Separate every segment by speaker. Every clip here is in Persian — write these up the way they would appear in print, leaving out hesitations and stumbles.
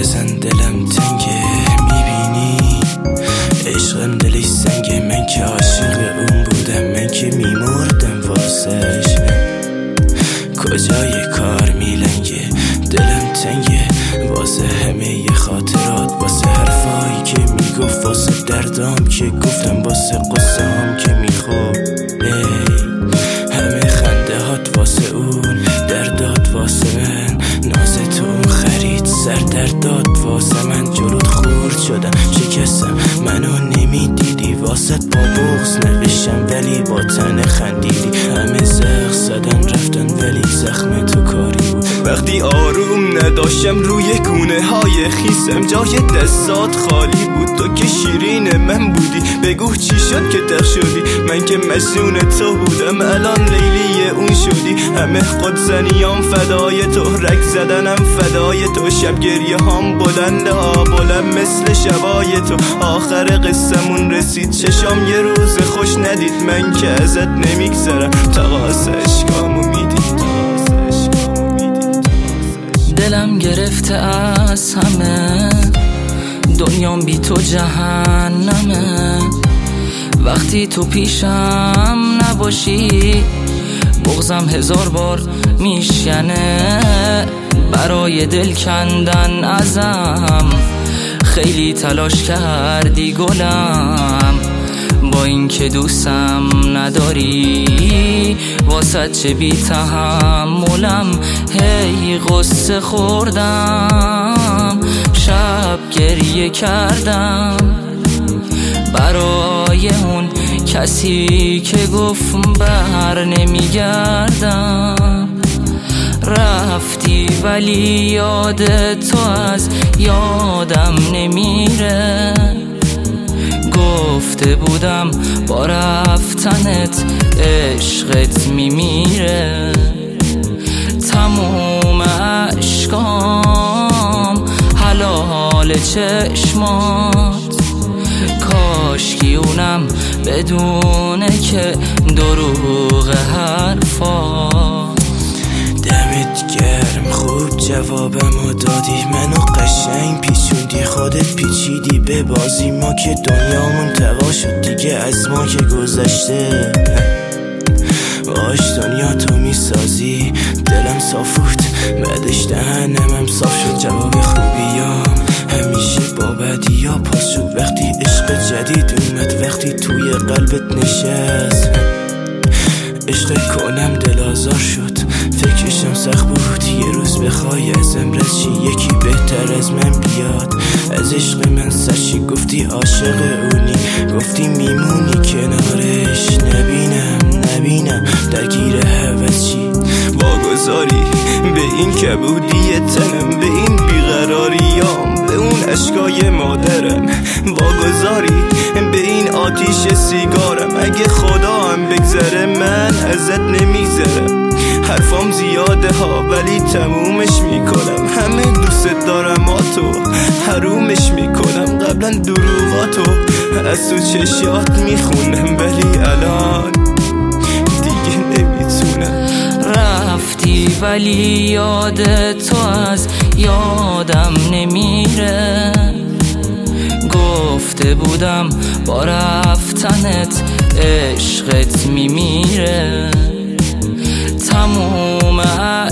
Speaker 1: بزن دلم تنگه، میبینی عشقم دلش سنگه. من که عاشق اون بودم، من که میمردم واسش. کجای کار میلنگه، دلم تنگه واسه همه ی خاطرات، واسه حرفایی که میگفت، واسه دردام که گفتم، واسه قصه‌ام که میخورد. همه خنده هات واسه اون، دردات واسه من، ناز تو اون خرید، سر دردات واسه من. جلوت خورد شدم، شکستم، منو نمیدیدی، واسه با بغض نوشتم ولی با تن خندیدی. همه زخ زدن رفتن ولی زخم تو کاری بود. وقتی آروم نداشتم روی گونه های خیسم، جای دستات خالی بود. تو که شیرین من بودی، بگو چی شد که تخ شدی. من که مسئول تو بودم، الان لیلی اون شدی. همه خودزنیام فدای تو، رگ زدنم فدای تو. شب گریه هم بلنده ها بلند مثل شبای تو. آخر قصمون رسید، چشام یه روز خوش ندید. من که ازت نمیگذرم تا واسه عشقامو میدی.
Speaker 2: دلم گرفته از همه، دنیام بی تو جهنمه. وقتی تو پیشم نباشی، بغضم 1000 بار میشکنه. برای دل کندن ازم خیلی تلاش کردی گلم، با اینکه دوستم نداری، واسه چه بی تحملم. هی قصه خوردم، شب گریه کردم برای اون کسی که گفت بر نمیگردم. رفتی ولی یاد تو از یادم نمیره. گفته بودم با رفتنت عشقت میمیره. تموم عشقام حلال چشمات، کاشکی اونم بدونه که دروغ حرفات.
Speaker 1: دمت گرم، خوب جوابمو دادی، منو قشنگ پیچوندی، خودت پیچیدی به بازی. ما که دنیامون تباه شد دیگه، از ما که گذشته. باش دنیا تو میسازی، دلم صافوت، بعدش دهنم صاف شد. جواب خوبیام همیشه با بدیا پاس شد. وقتی عشق جدید اومد، وقتی توی قلبت نشست، عشق کنم دل آزار شد. فکرشم سخت بود یه روز بخوای ازم رد شی، یکی بهتر از من بیاد از عشق من سرشی. گفتی عاشق اونی، گفتی میمونی کنارش، نبینم درگیر هوسشی. واگذاری به این کبودی تنم، به این بیقراریام، به اون اشکای مادرم. واگذاری به این آتیش سیگارم. اگه خدا هم بگذره من ازت نمیگذرم. حرفام زیاده ها ولی تمومش میکنم. همه دوست دارم تو، حرومش میکنم. قبلا دروغاتو از تو چشیات میخونم، ولی الان دیگه نمیتونم.
Speaker 2: رفتی ولی یاد تو از یادم نمیره. گفته بودم با رفتنت عشقت میمیره. تموم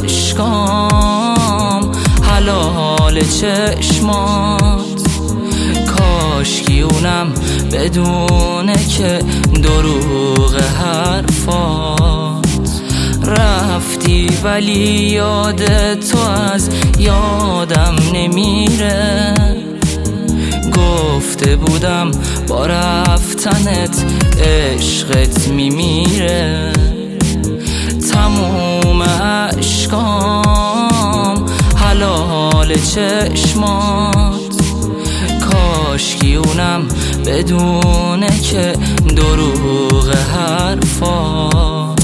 Speaker 2: عشقام حلال چشمات، کاشکی اونم بدونه که دروغ حرفات. رفتی ولی یاد تو از یادم نمیره. گفته بودم با رفتنت عشقت میمیره. تموم عشقام حلال چشمات، کاشکی اونم بدونه که دروغ حرفات.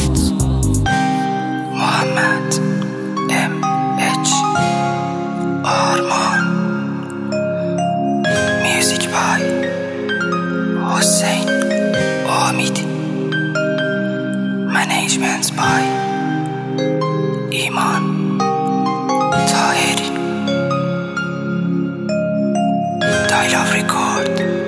Speaker 2: محمد MH آرمان، میوزیک بای حسین امیدی، منیجمنت بای ایمان طاهری.
Speaker 1: باد